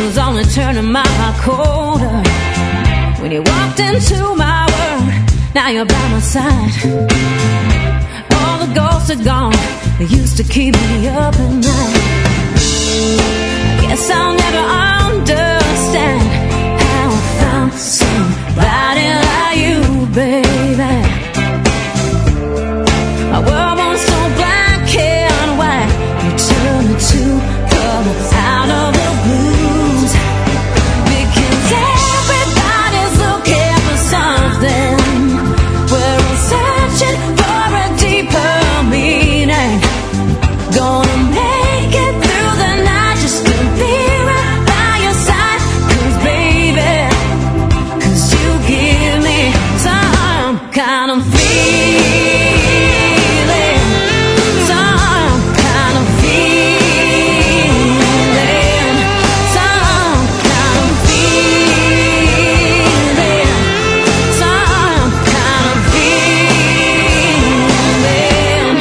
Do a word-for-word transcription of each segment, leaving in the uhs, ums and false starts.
was only turning my heart colder. When you walked into my world, now you're by my side. All the ghosts are gone, they used to keep me up at night. I guess I'll never understand how I found somebody like you, baby. My world was so black and white, you turned me to color out of the blues. Because everybody's looking for something, we're all searching for a deeper meaning. Gonna make it through the night just to be right by your side. Cause baby, cause you give me some kind of feeling, some kind of feeling, some kind of feeling, some kind of feeling.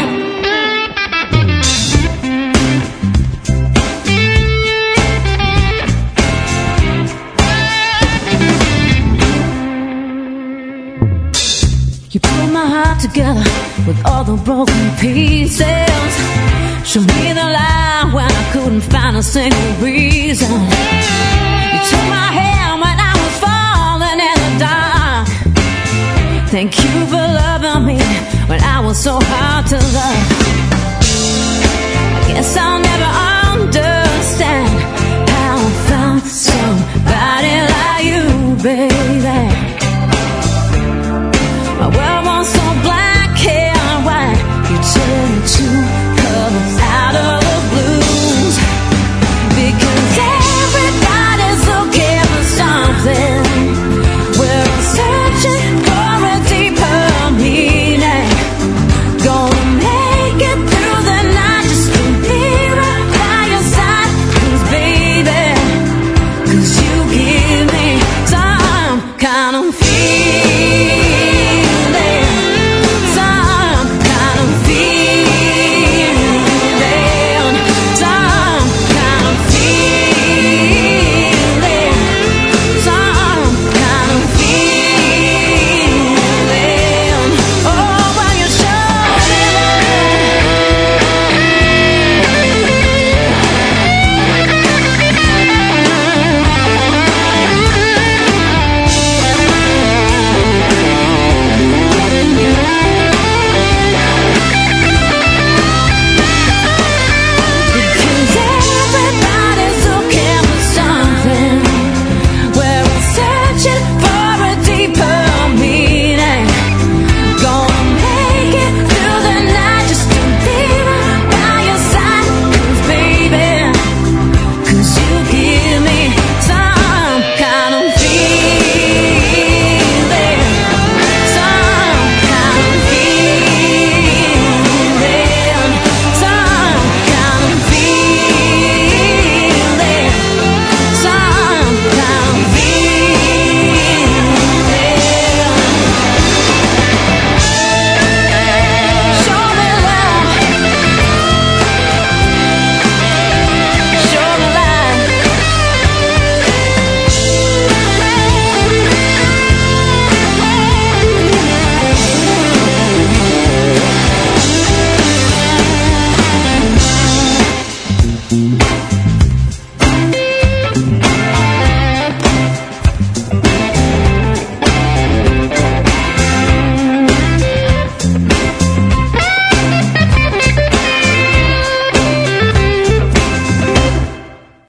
You put my heart together with all the broken pieces. Show me the light when I couldn't find a single reason. You took my hand when I was falling in the dark. Thank you for loving me when I was so hard to love. I guess I'll never understand how I found somebody like you, baby. My world was so black and white, you turned me to colors out of the blues. Because everybody's looking for something, we're all searching for a deeper meaning. Gonna make it through the night just to be right by your side. Cause baby, cause you give me some kind of feeling.